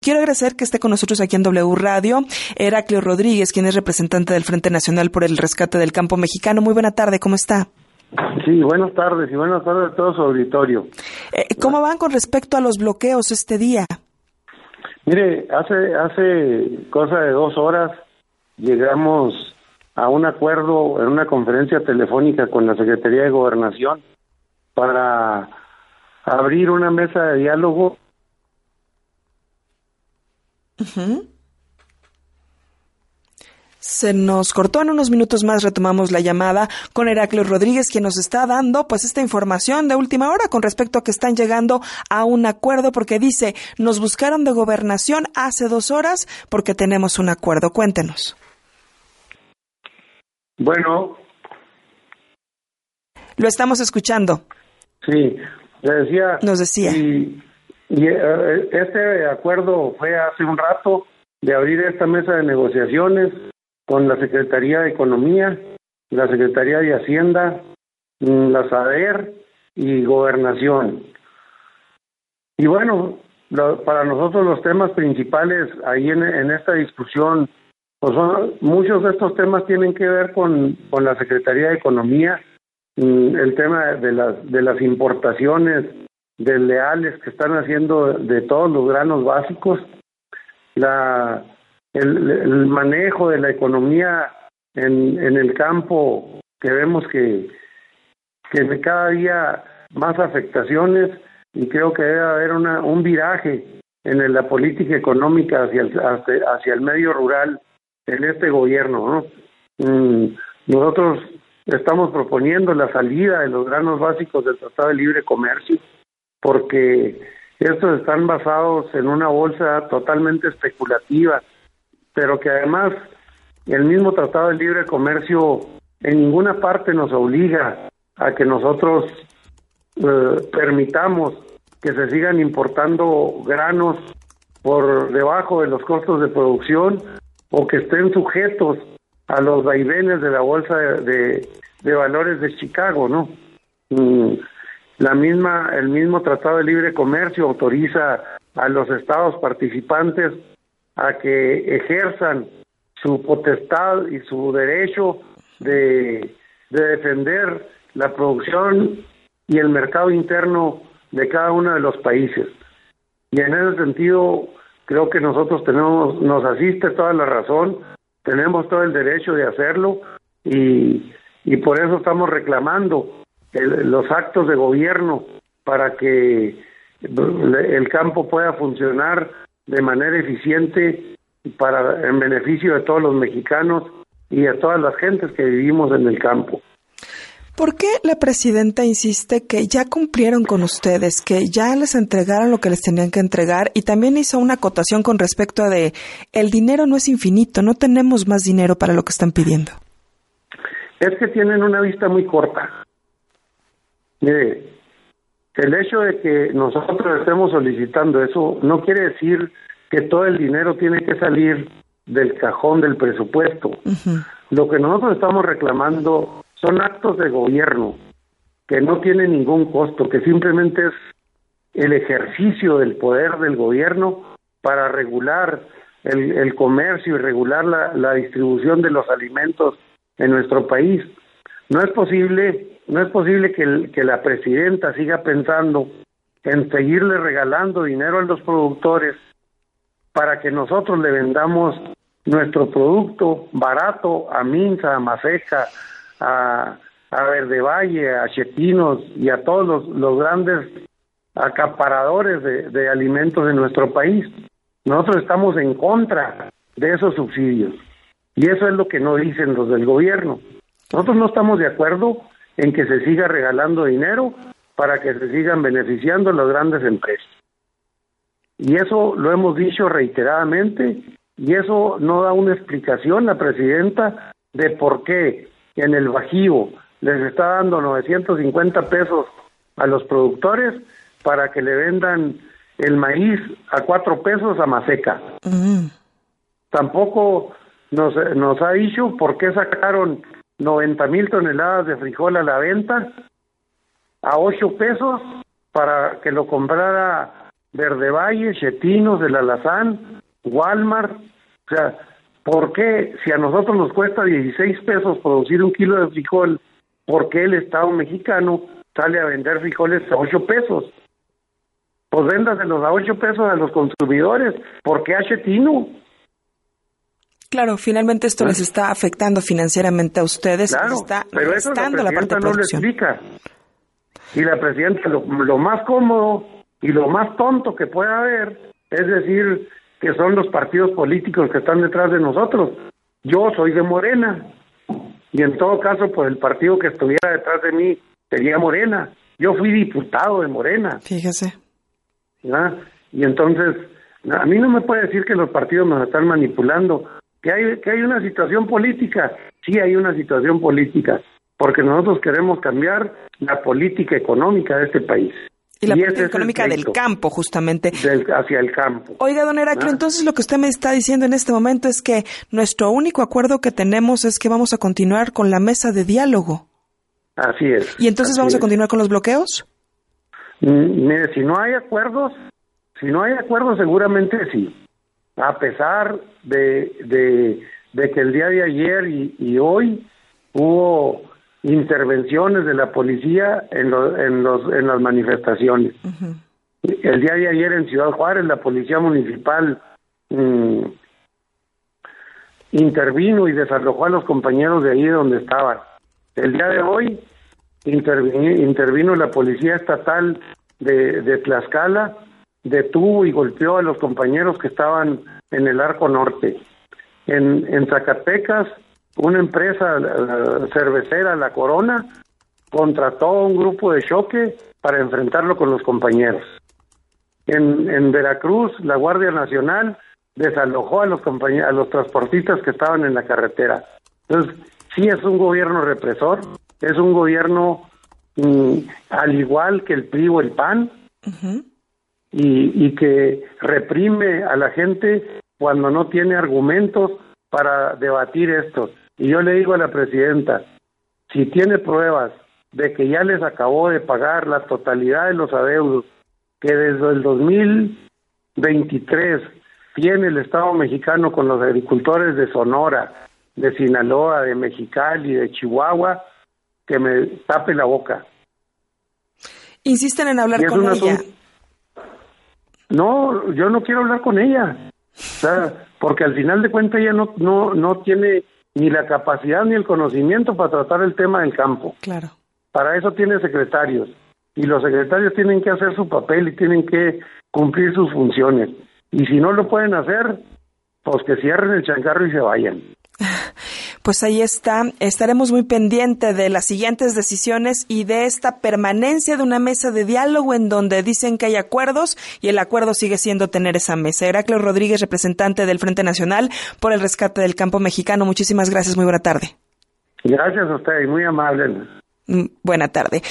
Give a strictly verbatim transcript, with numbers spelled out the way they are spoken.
Quiero agradecer que esté con nosotros aquí en W Radio, Heraclio Rodríguez, quien es representante del Frente Nacional por el Rescate del Campo Mexicano. Muy buena tarde, ¿cómo está? Sí, buenas tardes y buenas tardes a todo su auditorio. Eh, ¿Cómo van con respecto a los bloqueos este día? Mire, hace hace cosa de dos horas llegamos a un acuerdo en una conferencia telefónica con la Secretaría de Gobernación para abrir una mesa de diálogo. Uh-huh. Se nos cortó, en unos minutos más retomamos la llamada con Heraclio Rodríguez, quien nos está dando pues esta información de última hora con respecto a que están llegando a un acuerdo, porque dice, nos buscaron de Gobernación hace dos horas porque tenemos un acuerdo. Cuéntenos. Bueno. Lo estamos escuchando. Sí, le decía. Nos decía. Y, y uh, este acuerdo fue hace un rato de abrir esta mesa de negociaciones con la Secretaría de Economía, la Secretaría de Hacienda, la SADER y Gobernación. Y bueno, lo, para nosotros los temas principales ahí en, en esta discusión, pues son, muchos de estos temas tienen que ver con, con la Secretaría de Economía, el tema de las, de las importaciones desleales que están haciendo de todos los granos básicos, la el, el manejo de la economía en, en el campo, que vemos que, que cada día más afectaciones, y creo que debe haber una, un viraje en la política económica hacia el, hacia, hacia el medio rural en este gobierno, ¿no? Mm, nosotros estamos proponiendo la salida de los granos básicos del Tratado de Libre Comercio, porque estos están basados en una bolsa totalmente especulativa, pero que además el mismo Tratado de Libre Comercio en ninguna parte nos obliga a que nosotros eh, permitamos que se sigan importando granos por debajo de los costos de producción o que estén sujetos a los vaivenes de la bolsa de, de, de valores de Chicago, ¿no? Mm. La misma, el mismo Tratado de Libre Comercio autoriza a los estados participantes a que ejerzan su potestad y su derecho de, de defender la producción y el mercado interno de cada uno de los países. Y en ese sentido, creo que nosotros tenemos, nos asiste toda la razón, tenemos todo el derecho de hacerlo y, y por eso estamos reclamando El, los actos de gobierno para que el campo pueda funcionar de manera eficiente para en beneficio de todos los mexicanos y de todas las gentes que vivimos en el campo. ¿Por qué la presidenta insiste que ya cumplieron con ustedes, que ya les entregaron lo que les tenían que entregar, y también hizo una acotación con respecto a de el dinero no es infinito, no tenemos más dinero para lo que están pidiendo? Es que tienen una vista muy corta. Mire, el hecho de que nosotros estemos solicitando eso no quiere decir que todo el dinero tiene que salir del cajón del presupuesto. Uh-huh. Lo que nosotros estamos reclamando son actos de gobierno que no tienen ningún costo, que simplemente es el ejercicio del poder del gobierno para regular el, el comercio y regular la, la distribución de los alimentos en nuestro país. No es posible No es posible que, el, que la presidenta siga pensando en seguirle regalando dinero a los productores para que nosotros le vendamos nuestro producto barato a Minza, a Maseca, a, a Verde Valle, a Chetinos y a todos los, los grandes acaparadores de, de alimentos en nuestro país. Nosotros estamos en contra de esos subsidios y eso es lo que no dicen los del gobierno. Nosotros no estamos de acuerdo en que se siga regalando dinero para que se sigan beneficiando las grandes empresas. Y eso lo hemos dicho reiteradamente, y eso no da una explicación la presidenta de por qué en el Bajío les está dando novecientos cincuenta pesos a los productores para que le vendan el maíz a cuatro pesos a Maseca. Uh-huh. Tampoco nos, nos ha dicho por qué sacaron noventa mil toneladas de frijol a la venta a ocho pesos para que lo comprara Verde Valle, Chetinos, El Alazán, Walmart. O sea, ¿por qué si a nosotros nos cuesta dieciséis pesos producir un kilo de frijol, por qué el Estado mexicano sale a vender frijoles a ocho pesos? Pues véndaselos a ocho pesos a los consumidores. ¿Por qué a Chetino? Claro, finalmente esto ¿Eh? les está afectando financieramente a ustedes. Claro, les está pero eso la, la parte de no lo explica. Y la presidenta, lo, lo más cómodo y lo más tonto que puede haber es decir que son los partidos políticos que están detrás de nosotros. Yo soy de Morena, y en todo caso, pues el partido que estuviera detrás de mí sería Morena. Yo fui diputado de Morena. Fíjese. ¿Ah? Y entonces, a mí no me puede decir que los partidos nos están manipulando, que hay que hay una situación política. Sí hay una situación política, porque nosotros queremos cambiar la política económica de este país. Y la y política económica del campo, justamente. Del, hacia el campo. Oiga, don Heraclio, ¿Ah? entonces lo que usted me está diciendo en este momento es que nuestro único acuerdo que tenemos es que vamos a continuar con la mesa de diálogo. Así es. ¿Y entonces vamos es. a continuar con los bloqueos? Mire, si no hay acuerdos, si no hay acuerdos seguramente sí. A pesar de, de, de que el día de ayer y, y hoy hubo intervenciones de la policía en, lo, en, los, en las manifestaciones. Uh-huh. El día de ayer en Ciudad Juárez la policía municipal mmm, intervino y desalojó a los compañeros de ahí donde estaban. El día de hoy intervino, intervino la policía estatal de, de Tlaxcala, detuvo y golpeó a los compañeros que estaban en el Arco Norte. En, en Zacatecas, una empresa uh, cervecera, La Corona, contrató a un grupo de choque para enfrentarlo con los compañeros. En, en Veracruz, la Guardia Nacional desalojó a los compañeros, a los transportistas que estaban en la carretera. Entonces, sí es un gobierno represor, es un gobierno mm, al igual que el P R I o el P A N, uh-huh. y, y que reprime a la gente cuando no tiene argumentos para debatir esto. Y yo le digo a la presidenta, si tiene pruebas de que ya les acabó de pagar la totalidad de los adeudos que desde el dos mil veintitrés tiene el Estado mexicano con los agricultores de Sonora, de Sinaloa, de Mexicali, de Chihuahua, que me tape la boca. Insisten en hablar con ella. Asunto... No, yo no quiero hablar con ella. O sea, porque al final de cuentas ella no, no, no tiene ni la capacidad ni el conocimiento para tratar el tema del campo. Claro. Para eso tiene secretarios. Y los secretarios tienen que hacer su papel y tienen que cumplir sus funciones. Y si no lo pueden hacer, pues que cierren el changarro y se vayan. Pues ahí está. Estaremos muy pendientes de las siguientes decisiones y de esta permanencia de una mesa de diálogo en donde dicen que hay acuerdos y el acuerdo sigue siendo tener esa mesa. Heraclio Rodríguez, representante del Frente Nacional por el Rescate del Campo Mexicano. Muchísimas gracias. Muy buena tarde. Gracias a usted y muy amable. Buena tarde.